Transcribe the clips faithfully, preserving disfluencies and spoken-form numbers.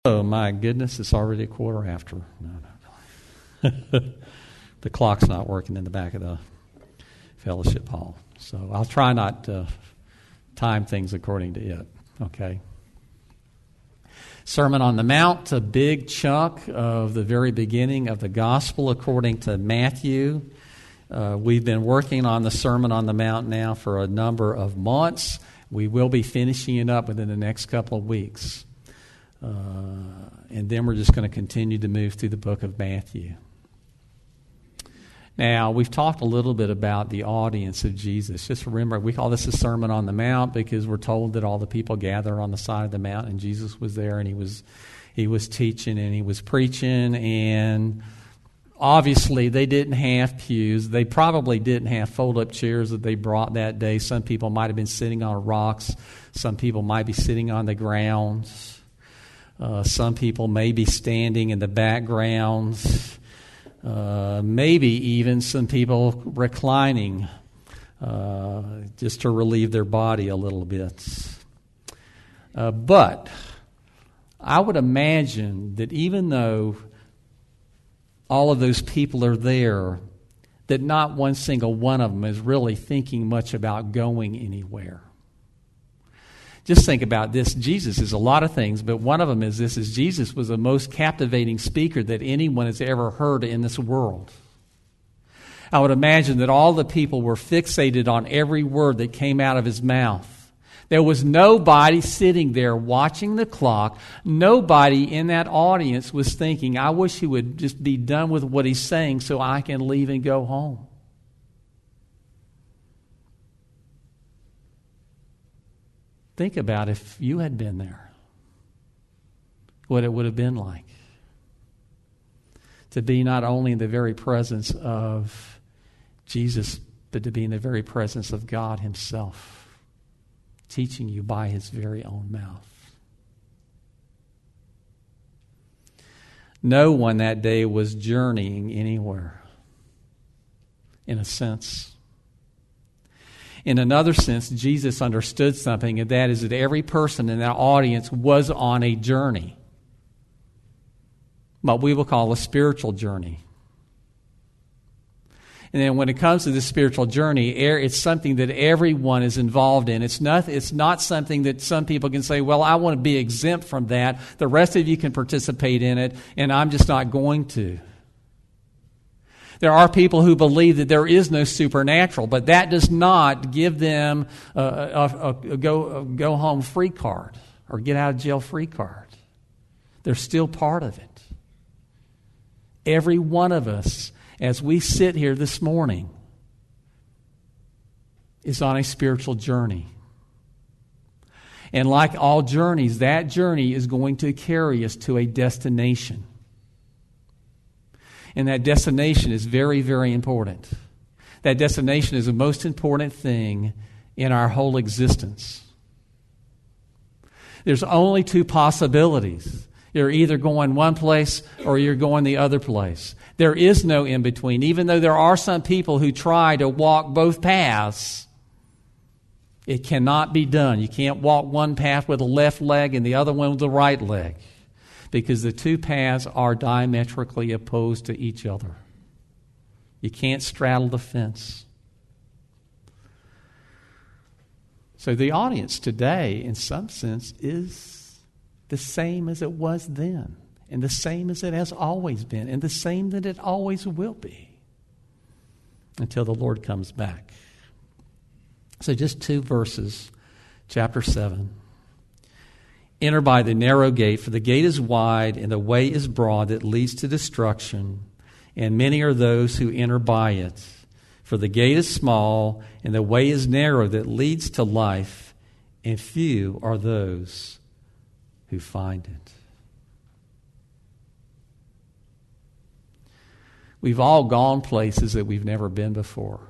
Oh, my goodness, it's already a quarter after. No, no, no. The clock's not working in the back of the fellowship hall. So I'll try not to time things according to it, okay? Sermon on the Mount, a big chunk of the very beginning of the gospel according to Matthew. Uh, we've been working on the Sermon on the Mount now for a number of months. We will be finishing it up within the next couple of weeks. Uh, and then we're just going to continue to move through the book of Matthew. Now, we've talked a little bit about the audience of Jesus. Just remember, we call this a Sermon on the Mount because we're told that all the people gather on the side of the mount, and Jesus was there, and he was he was teaching, and he was preaching, and obviously they didn't have pews. They probably didn't have fold-up chairs that they brought that day. Some people might have been sitting on rocks. Some people might be sitting on the ground. Uh, some people may be standing in the background. Uh, maybe even some people reclining uh, just to relieve their body a little bit. Uh, but I would imagine that even though all of those people are there, that not one single one of them is really thinking much about going anywhere. Just think about this. Jesus is a lot of things, but one of them is this, is Jesus was the most captivating speaker that anyone has ever heard in this world. I would imagine that all the people were fixated on every word that came out of his mouth. There was nobody sitting there watching the clock. Nobody in that audience was thinking, I wish he would just be done with what he's saying so I can leave and go home. Think about if you had been there, what it would have been like to be not only in the very presence of Jesus, but to be in the very presence of God himself, teaching you by his very own mouth. No one that day was journeying anywhere, in a sense. In another sense, Jesus understood something, and that is that every person in that audience was on a journey, what we will call a spiritual journey. And then when it comes to this spiritual journey, it's something that everyone is involved in. It's not, it's not something that some people can say, well, I want to be exempt from that. The rest of you can participate in it, and I'm just not going to. There are people who believe that there is no supernatural, but that does not give them a, a, a, go, a go home free card or get out of jail free card. They're still part of it. Every one of us, as we sit here this morning, is on a spiritual journey. And like all journeys, that journey is going to carry us to a destination. And that destination is very, very important. That destination is the most important thing in our whole existence. There's only two possibilities. You're either going one place or you're going the other place. There is no in between. Even though there are some people who try to walk both paths, it cannot be done. You can't walk one path with the left leg and the other one with the right leg, because the two paths are diametrically opposed to each other. You can't straddle the fence. So the audience today, in some sense, is the same as it was then, and the same as it has always been, and the same that it always will be until the Lord comes back. So just two verses, chapter seven. Enter by the narrow gate, for the gate is wide and the way is broad that leads to destruction, and many are those who enter by it. For the gate is small and the way is narrow that leads to life, and few are those who find it. We've all gone places that we've never been before.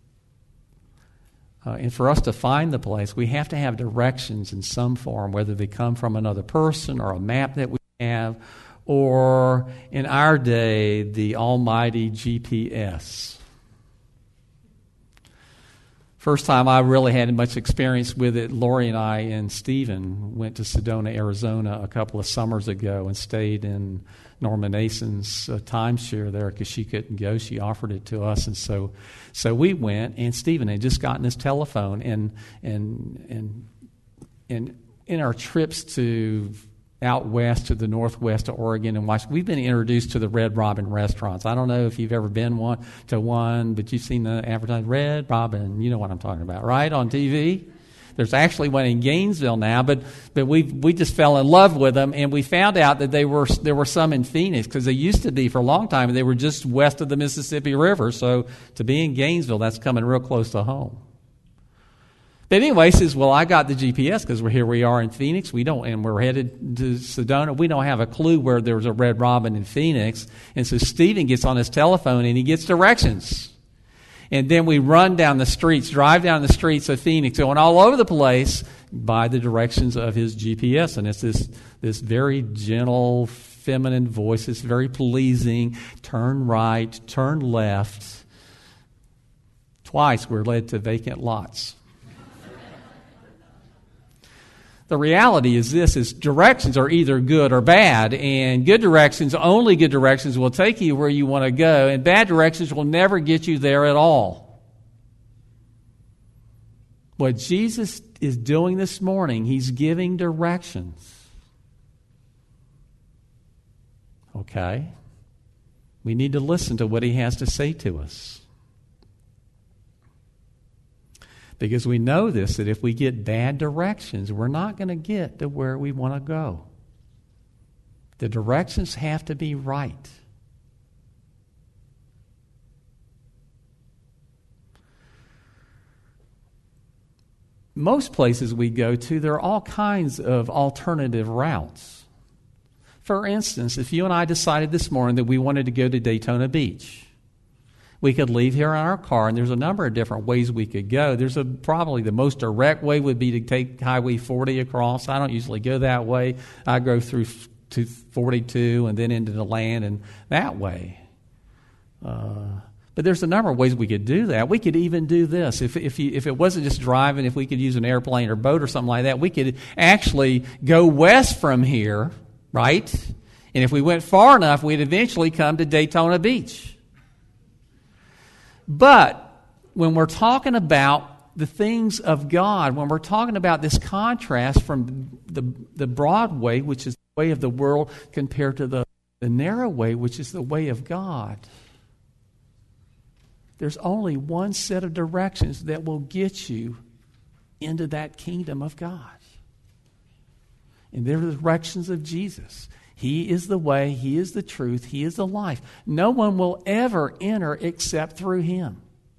Uh, and for us to find the place, we have to have directions in some form, whether they come from another person or a map that we have, or in our day, the almighty G P S. First time I really had much experience with it, Lori and I and Stephen went to Sedona, Arizona a couple of summers ago and stayed in Norma Nason's uh, timeshare there because she couldn't go. She offered it to us, and so so we went. And Stephen had just gotten his telephone, and and and and in our trips to out west to the northwest of Oregon and Washington, we've been introduced to the Red Robin restaurants. I don't know if you've ever been one to one, but you've seen the advertising, Red Robin, you know what I'm talking about, right, on T V? There's actually one in Gainesville now, but but we we just fell in love with them, and we found out that they were there were some in Phoenix, because they used to be for a long time, and they were just west of the Mississippi River, so to be in Gainesville, that's coming real close to home. But anyway, he says, well, I got the G P S because we're here we are in Phoenix. We don't, and we're headed to Sedona. We don't have a clue where there's a Red Robin in Phoenix. And so Stephen gets on his telephone and he gets directions. And then we run down the streets, drive down the streets of Phoenix, going all over the place by the directions of his G P S. And it's this, this very gentle, feminine voice. It's very pleasing. Turn right, turn left. Twice we're led to vacant lots. The reality is this, is directions are either good or bad, and good directions, only good directions will take you where you want to go, and bad directions will never get you there at all. What Jesus is doing this morning, he's giving directions. Okay? We need to listen to what he has to say to us. Because we know this, that if we get bad directions, we're not going to get to where we want to go. The directions have to be right. Most places we go to, there are all kinds of alternative routes. For instance, if you and I decided this morning that we wanted to go to Daytona Beach, we could leave here in our car, and there's a number of different ways we could go. There's a, probably the most direct way would be to take Highway forty across. I don't usually go that way. I go through to forty-two and then into the land and that way. Uh, but there's a number of ways we could do that. We could even do this. If if, you, if it wasn't just driving, if we could use an airplane or boat or something like that, we could actually go west from here, right? And if we went far enough, we'd eventually come to Daytona Beach. But when we're talking about the things of God, when we're talking about this contrast from the, the broad way, which is the way of the world, compared to the, the narrow way, which is the way of God, there's only one set of directions that will get you into that kingdom of God. And they're the directions of Jesus. He is the way, he is the truth, he is the life. No one will ever enter except through him.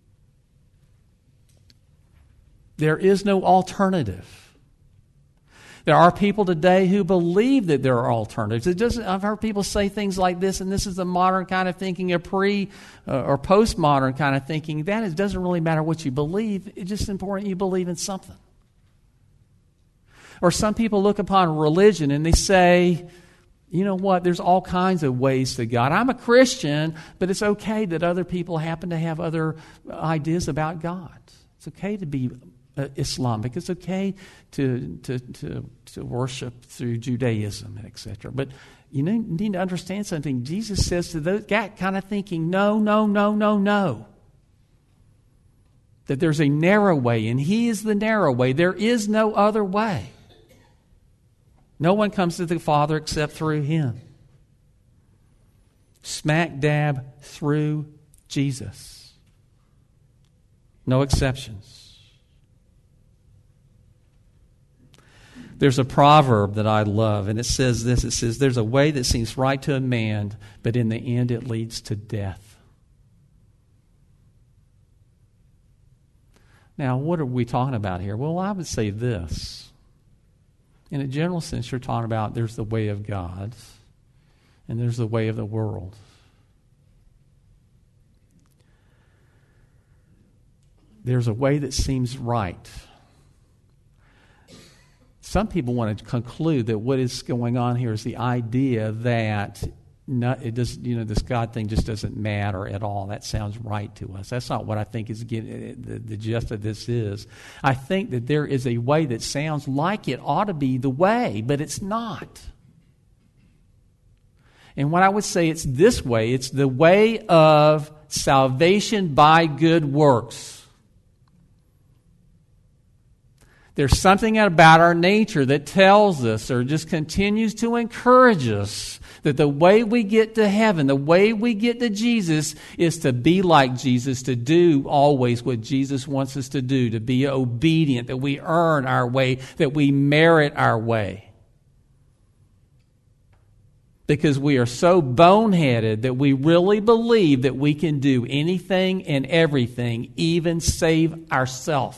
There is no alternative. There are people today who believe that there are alternatives. It doesn't, I've heard people say things like this, and this is the modern kind of thinking, a pre uh, or postmodern kind of thinking. That it doesn't really matter what you believe. It's just important you believe in something. Or some people look upon religion and they say, you know what, there's all kinds of ways to God. I'm a Christian, but it's okay that other people happen to have other ideas about God. It's okay to be uh, Islamic. It's okay to, to, to, to worship through Judaism, et cetera. But you need to understand something. Jesus says to those, that kind of thinking, no, no, no, no, no. That there's a narrow way, and he is the narrow way. There is no other way. No one comes to the Father except through him. Smack dab through Jesus. No exceptions. There's a proverb that I love, and it says this. It says, there's a way that seems right to a man, but in the end it leads to death. Now, what are we talking about here? Well, I would say this. In a general sense, you're talking about there's the way of God and there's the way of the world. There's a way that seems right. Some people want to conclude that what is going on here is the idea that no, it does. You know, this God thing just doesn't matter at all. That sounds right to us. That's not what I think is getting, the, the gist of this is. I think that there is a way that sounds like it ought to be the way, but it's not. And what I would say, it's this way. It's the way of salvation by good works. There's something about our nature that tells us, or just continues to encourage us, that the way we get to heaven, the way we get to Jesus, is to be like Jesus, to do always what Jesus wants us to do, to be obedient, that we earn our way, that we merit our way. Because we are so boneheaded that we really believe that we can do anything and everything, even save ourselves.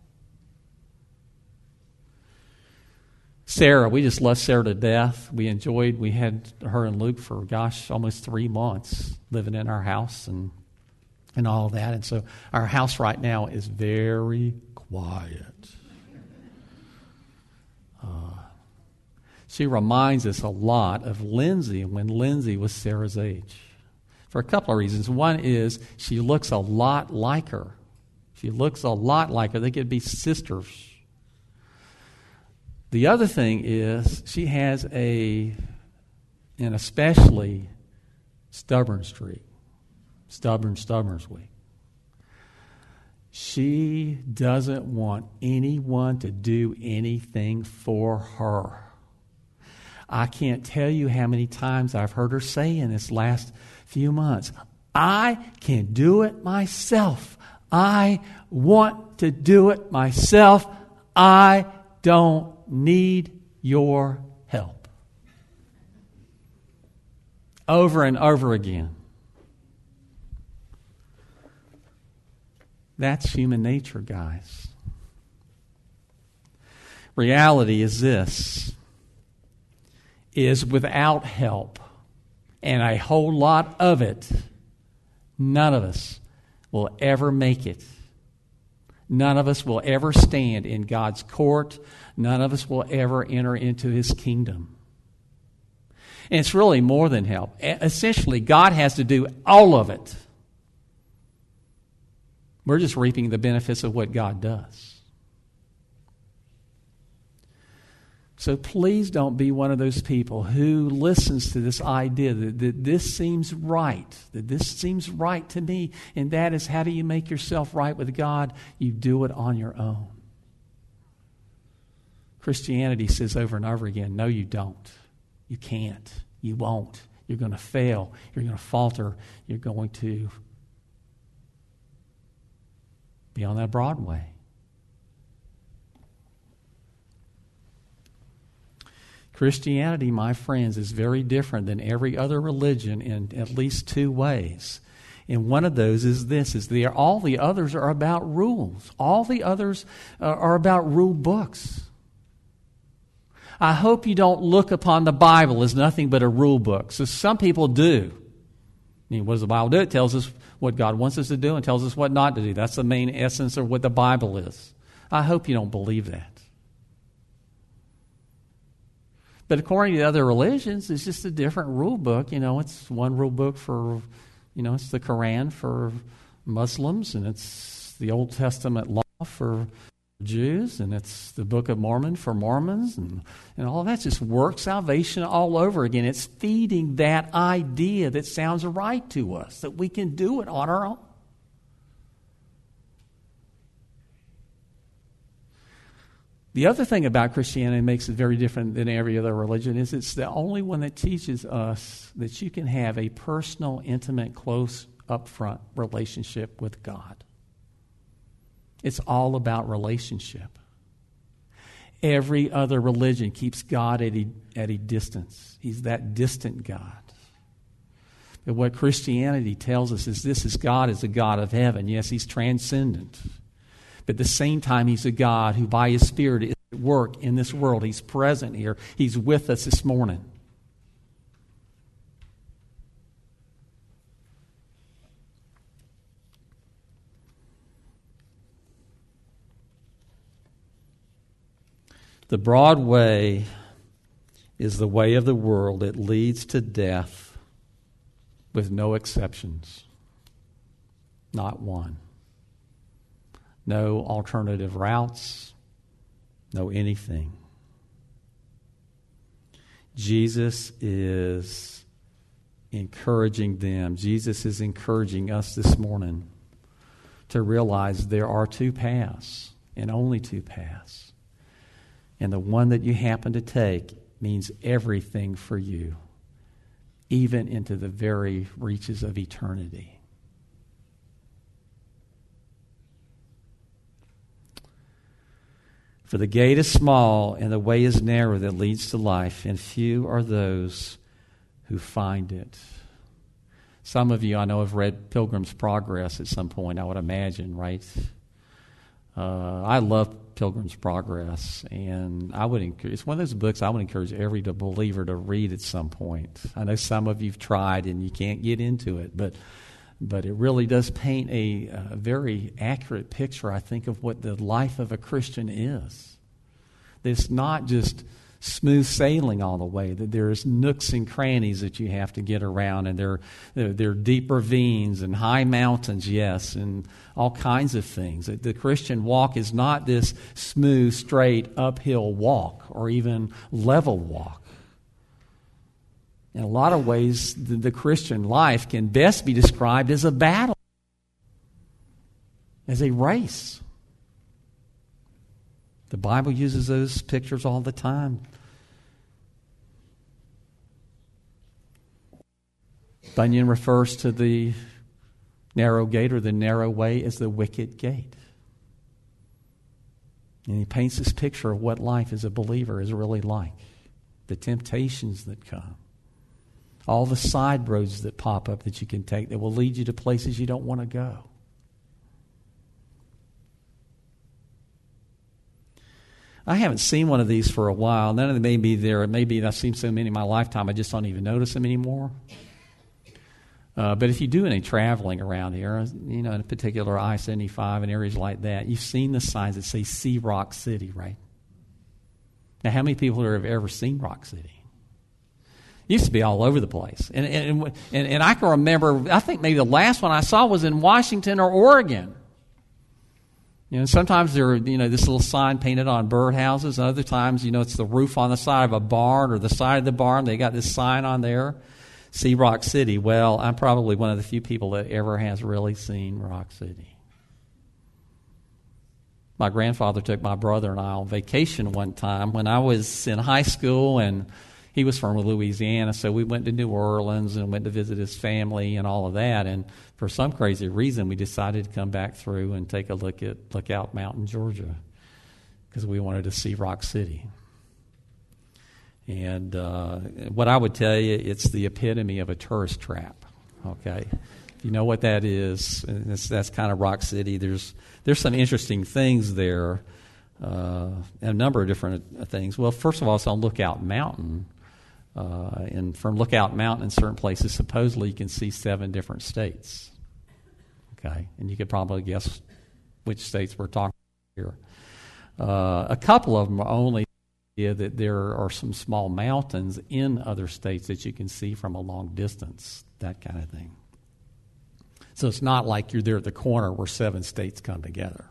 Sarah, we just loved Sarah to death. We enjoyed, we had her and Luke for, gosh, almost three months living in our house and and all that. And so our house right now is very quiet. Uh, she reminds us a lot of Lindsay when Lindsay was Sarah's age. For a couple of reasons. One is she looks a lot like her. She looks a lot like her. They could be sisters. The other thing is she has a, an especially stubborn streak. Stubborn, stubborn streak. She doesn't want anyone to do anything for her. I can't tell you how many times I've heard her say in this last few months, I can do it myself. I want to do it myself. I don't need your help. Over and over again. That's human nature, guys. Reality is this, is without help, and a whole lot of it, none of us will ever make it. None of us will ever stand in God's court. None of us will ever enter into His kingdom. And it's really more than help. Essentially, God has to do all of it. We're just reaping the benefits of what God does. So please don't be one of those people who listens to this idea that, that this seems right, that this seems right to me, and that is, how do you make yourself right with God? You do it on your own. Christianity says over and over again, no, you don't. You can't. You won't. You're going to fail. You're going to falter. You're going to be on that Broadway. Christianity, my friends, is very different than every other religion in at least two ways. And one of those is this, is the, all the others are about rules. All the others uh, are about rule books. I hope you don't look upon the Bible as nothing but a rule book. So some people do. I mean, what does the Bible do? It tells us what God wants us to do and tells us what not to do. That's the main essence of what the Bible is. I hope you don't believe that. But according to other religions, it's just a different rule book. You know, it's one rule book for, you know, it's the Quran for Muslims, and it's the Old Testament law for Jews, and it's the Book of Mormon for Mormons, and, and all of that just work salvation all over again. It's feeding that idea that sounds right to us, that we can do it on our own. The other thing about Christianity that makes it very different than every other religion is it's the only one that teaches us that you can have a personal, intimate, close, upfront relationship with God. It's all about relationship. Every other religion keeps God at a, at a distance. He's that distant God. But what Christianity tells us is this is God is a God of heaven. Yes, He's transcendent. But at the same time, He's a God who by His Spirit is at work in this world. He's present here. He's with us this morning. The broad way is the way of the world. It leads to death. with no exceptions. Not one. No alternative routes, no anything. Jesus is encouraging them. Jesus is encouraging us this morning to realize there are two paths, and only two paths. And the one that you happen to take means everything for you, even into the very reaches of eternity. For the gate is small and the way is narrow that leads to life, and few are those who find it. Some of you, I know, have read Pilgrim's Progress at some point, I would imagine, right? Uh, I love Pilgrim's Progress, and I would encourage, it's one of those books I would encourage every believer to read at some point. I know some of you've tried and you can't get into it, but But it really does paint a, a very accurate picture, I think, of what the life of a Christian is. It's not just smooth sailing all the way, that there's nooks and crannies that you have to get around, and there, there, there are deep ravines and high mountains, yes, and all kinds of things. The Christian walk is not this smooth, straight, uphill walk or even level walk. In a lot of ways, the, the Christian life can best be described as a battle, as a race. The Bible uses those pictures all the time. Bunyan refers to the narrow gate or the narrow way as the wicket gate. And he paints this picture of what life as a believer is really like. The temptations that come. All the side roads that pop up that you can take that will lead you to places you don't want to go. I haven't seen one of these for a while. None of them may be there. Maybe I've seen so many in my lifetime I just don't even notice them anymore. Uh, but if you do any traveling around here, you know, in particular I seventy-five and areas like that, you've seen the signs that say "See Rock City," right? Now, how many people here have ever seen Rock City? Used to be all over the place. And, and, and, and I can remember, I think maybe the last one I saw was in Washington or Oregon. You know, sometimes there are, you know, this little sign painted on birdhouses. And other times, you know, it's the roof on the side of a barn or the side of the barn. They got this sign on there, "See Rock City." Well, I'm probably one of the few people that ever has really seen Rock City. My grandfather took my brother and I on vacation one time when I was in high school, and he was from Louisiana, so we went to New Orleans and went to visit his family and all of that. And for some crazy reason, we decided to come back through and take a look at Lookout Mountain, Georgia, because we wanted to see Rock City. And uh, what I would tell you, it's the epitome of a tourist trap. Okay, if you know what that is, that's, that's kind of Rock City. There's there's some interesting things there, uh, and a number of different things. Well, first of all, it's on Lookout Mountain. Uh, and from Lookout Mountain in certain places, supposedly you can see seven different states. Okay, and you could probably guess which states we're talking about here. Uh, a couple of them are only yeah, that there are some small mountains in other states that you can see from a long distance, that kind of thing. So it's not like you're there at the corner where seven states come together.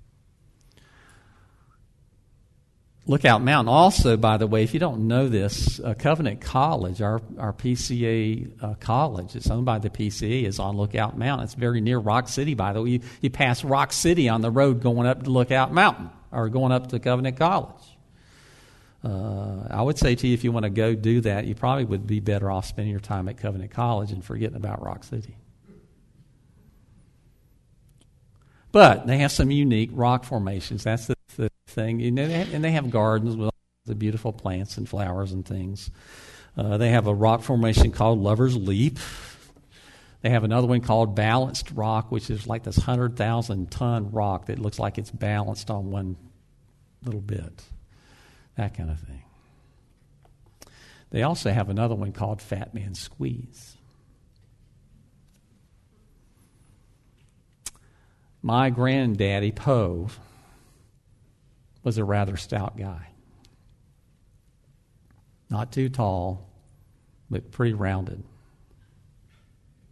Lookout Mountain also, by the way, if you don't know this, uh, Covenant College, our, our P C A uh, college, it's owned by the P C A, is on Lookout Mountain. It's very near Rock City, by the way. You, you pass Rock City on the road going up to Lookout Mountain or going up to Covenant College. Uh, I would say to you, if you want to go do that, you probably would be better off spending your time at Covenant College and forgetting about Rock City. But they have some unique rock formations. That's the, the thing. You know, they have, and they have gardens with all the beautiful plants and flowers and things. Uh, they have a rock formation called Lover's Leap. They have another one called Balanced Rock, which is like this one hundred thousand ton rock that looks like it's balanced on one little bit. That kind of thing. They also have another one called Fat Man Squeeze. My granddaddy, Poe, was a rather stout guy. Not too tall, but pretty rounded.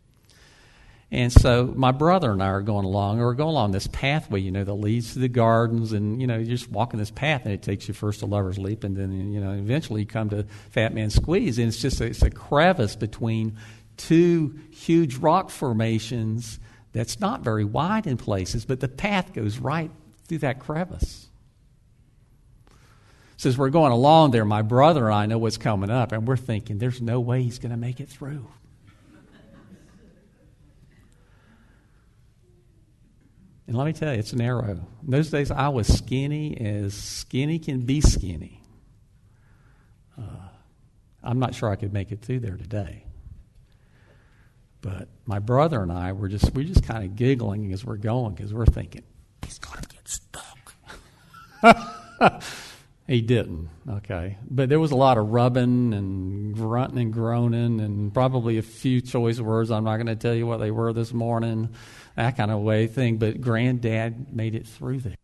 And so my brother and I are going along, or we're going along this pathway, you know, that leads to the gardens, and, you know, you're just walking this path, and it takes you first to Lover's Leap, and then, you know, eventually you come to Fat Man Squeeze, and it's just a, it's a crevice between two huge rock formations that's not very wide in places, but the path goes right through that crevice. So as we're going along there, my brother and I know what's coming up, and we're thinking, there's no way he's going to make it through. And let me tell you, it's narrow. In those days, I was skinny as skinny can be skinny. Uh, I'm not sure I could make it through there today. But my brother and I were just, we're just kind of giggling as we're going, because we're thinking, he's going to get stuck. He didn't, okay. But there was a lot of rubbing and grunting and groaning, and probably a few choice words. I'm not going to tell you what they were this morning, that kind of way thing. But Granddad made it through there.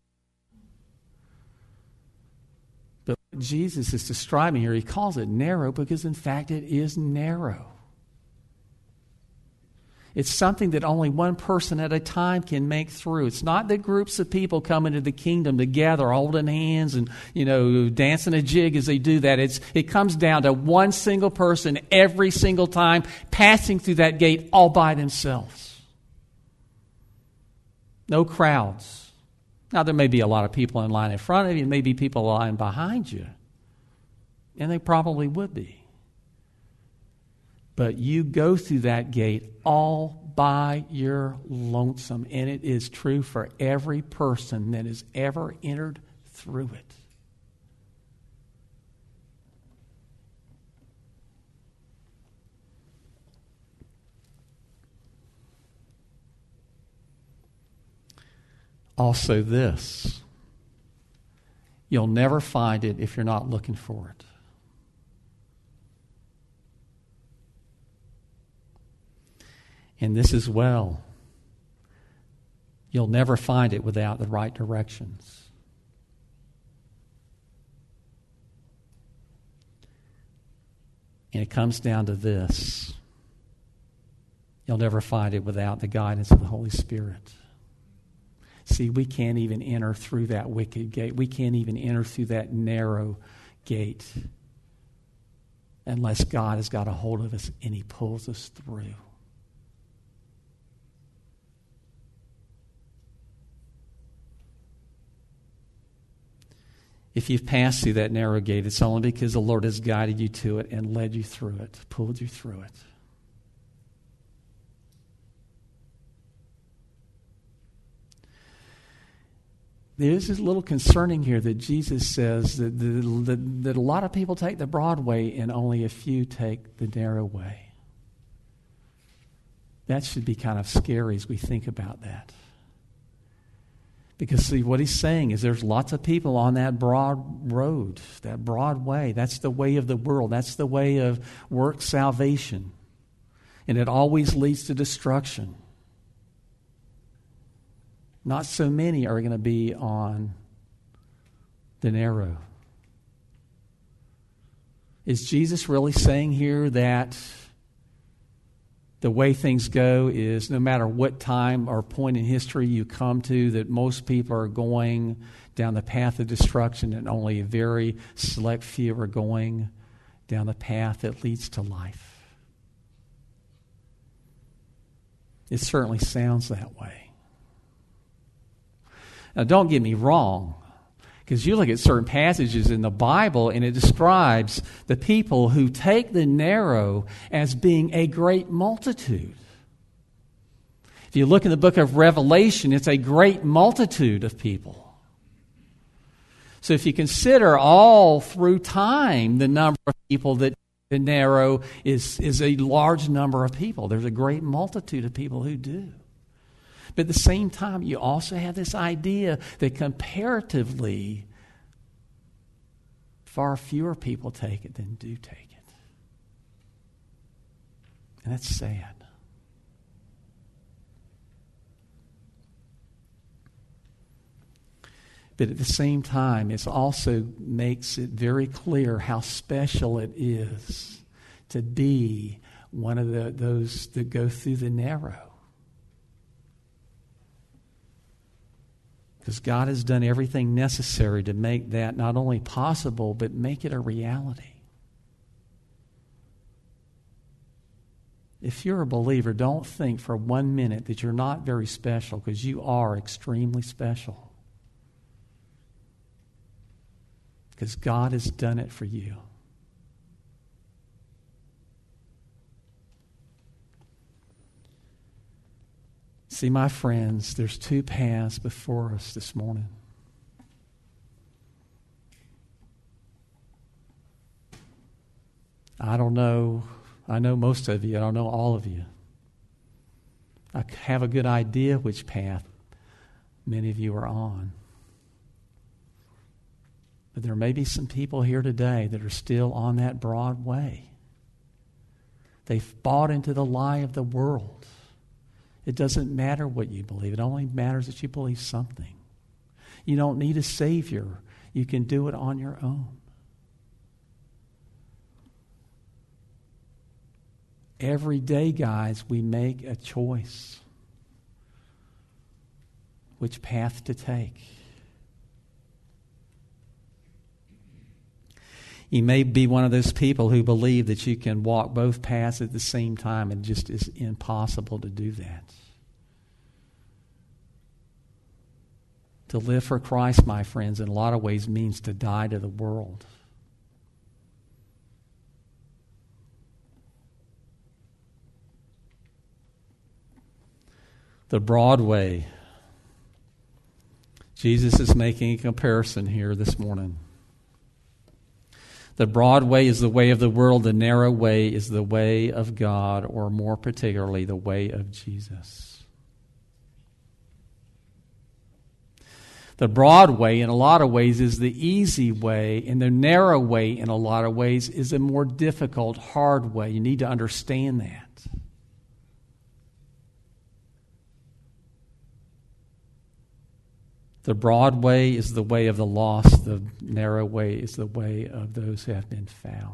But what Jesus is describing here, he calls it narrow because, in fact, it is narrow. It's something that only one person at a time can make through. It's not that groups of people come into the kingdom together, holding hands and, you know, dancing a jig as they do that. It's, it comes down to one single person every single time passing through that gate all by themselves. No crowds. Now, there may be a lot of people in line in front of you, and maybe people lying behind you. And they probably would be. But you go through that gate all by your lonesome. And it is true for every person that has ever entered through it. Also this, you'll never find it if you're not looking for it. And this as well, you'll never find it without the right directions. And it comes down to this. You'll never find it without the guidance of the Holy Spirit. See, we can't even enter through that wicket gate. We can't even enter through that narrow gate unless God has got a hold of us and he pulls us through. If you've passed through that narrow gate, it's only because the Lord has guided you to it and led you through it, pulled you through it. There is this little concerning here that Jesus says that, that, that a lot of people take the broad way and only a few take the narrow way. That should be kind of scary as we think about that. Because, see, what he's saying is there's lots of people on that broad road, that broad way. That's the way of the world. That's the way of work salvation. And it always leads to destruction. Not so many are going to be on the narrow. Is Jesus really saying here that the way things go is no matter what time or point in history you come to, that most people are going down the path of destruction and only a very select few are going down the path that leads to life? It certainly sounds that way. Now, don't get me wrong, because you look at certain passages in the Bible and it describes the people who take the narrow as being a great multitude. If you look in the book of Revelation, it's a great multitude of people. So if you consider all through time the number of people that the narrow is, is a large number of people. There's a great multitude of people who do. But at the same time, you also have this idea that comparatively, far fewer people take it than do take it. And that's sad. But at the same time, it also makes it very clear how special it is to be one of the, those that go through the narrow. Because God has done everything necessary to make that not only possible, but make it a reality. If you're a believer, don't think for one minute that you're not very special, because you are extremely special. Because God has done it for you. See, my friends, there's two paths before us this morning. I don't know, I know most of you, I don't know all of you. I have a good idea which path many of you are on. But there may be some people here today that are still on that broad way. They've bought into the lie of the world. It doesn't matter what you believe. It only matters that you believe something. You don't need a Savior. You can do it on your own. Every day, guys, we make a choice. Which path to take. You may be one of those people who believe that you can walk both paths at the same time, and just is impossible to do that. To live for Christ, my friends, in a lot of ways means to die to the world. The broad way. Jesus is making a comparison here this morning. The broad way is the way of the world. The narrow way is the way of God, or more particularly, the way of Jesus. The broad way, in a lot of ways, is the easy way, and the narrow way, in a lot of ways, is a more difficult, hard way. You need to understand that. The broad way is the way of the lost. The narrow way is the way of those who have been found.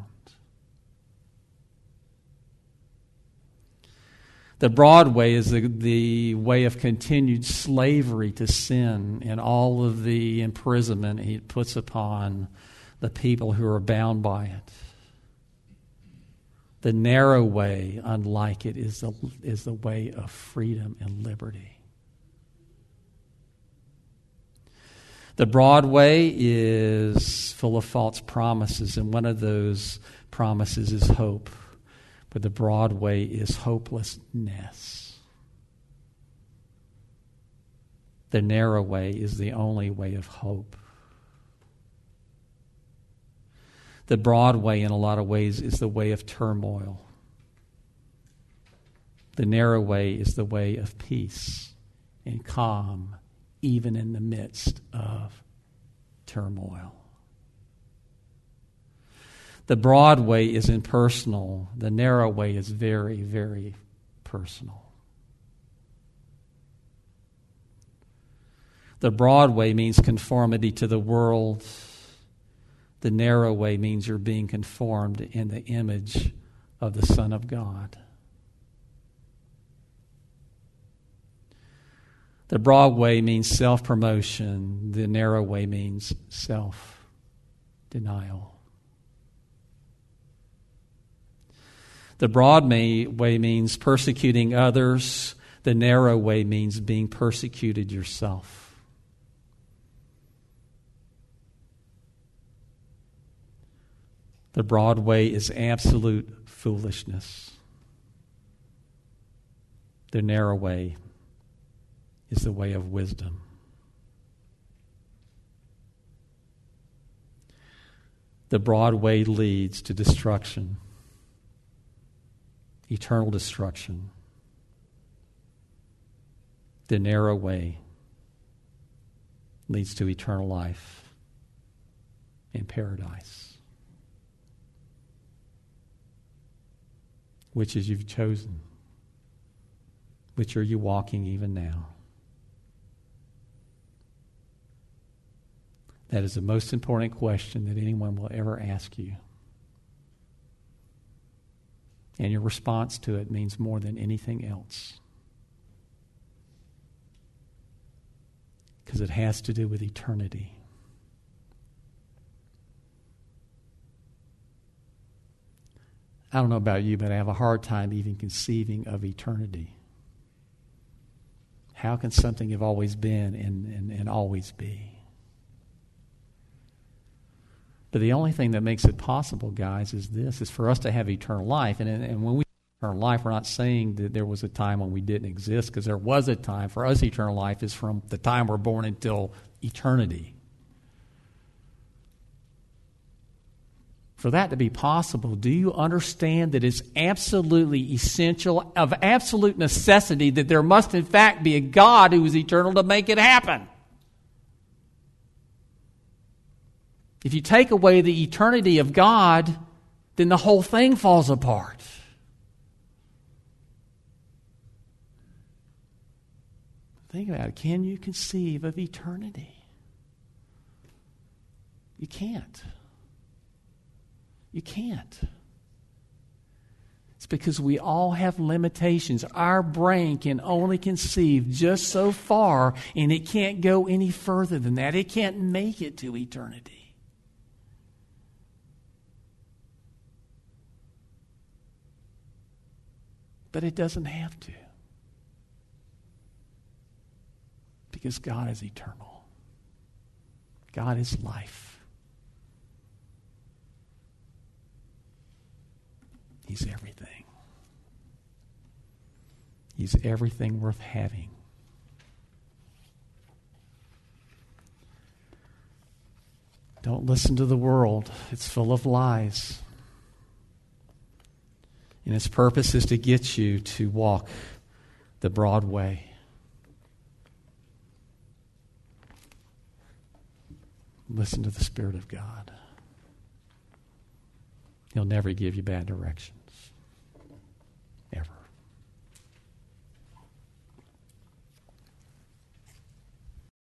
The broad way is the, the way of continued slavery to sin and all of the imprisonment it puts upon the people who are bound by it. The narrow way, unlike it, is the, is the way of freedom and liberty. The broad way is full of false promises, and one of those promises is hope. But the broad way is hopelessness. The narrow way is the only way of hope. The broad way, in a lot of ways, is the way of turmoil. The narrow way is the way of peace and calm, even in the midst of turmoil. The broad way is impersonal. The narrow way is very, very personal. The broad way means conformity to the world. The narrow way means you're being conformed in the image of the Son of God. The broad way means self-promotion. The narrow way means self-denial. The broad may, way means persecuting others. The narrow way means being persecuted yourself. The broad way is absolute foolishness. The narrow way is the way of wisdom. The broad way leads to destruction, eternal destruction. The narrow way leads to eternal life in paradise. Which is you've chosen? Which are you walking even now? That is the most important question that anyone will ever ask you. And your response to it means more than anything else. because it has to do with eternity. I don't know about you, but I have a hard time even conceiving of eternity. How can something have always been and, and, and always be? But the only thing that makes it possible, guys, is this, is for us to have eternal life. And, and when we have eternal life, we're not saying that there was a time when we didn't exist, because there was a time. For us, eternal life is from the time we're born until eternity. For that to be possible, do you understand that it's absolutely essential, of absolute necessity, that there must in fact be a God who is eternal to make it happen? If you take away the eternity of God, then the whole thing falls apart. Think about it. Can you conceive of eternity? You can't. You can't. It's because we all have limitations. Our brain can only conceive just so far, and it can't go any further than that. It can't make it to eternity. But it doesn't have to. Because God is eternal. God is life. He's everything. He's everything worth having. Don't listen to the world. It's full of lies. And its purpose is to get you to walk the broad way. Listen to the Spirit of God. He'll never give you bad direction.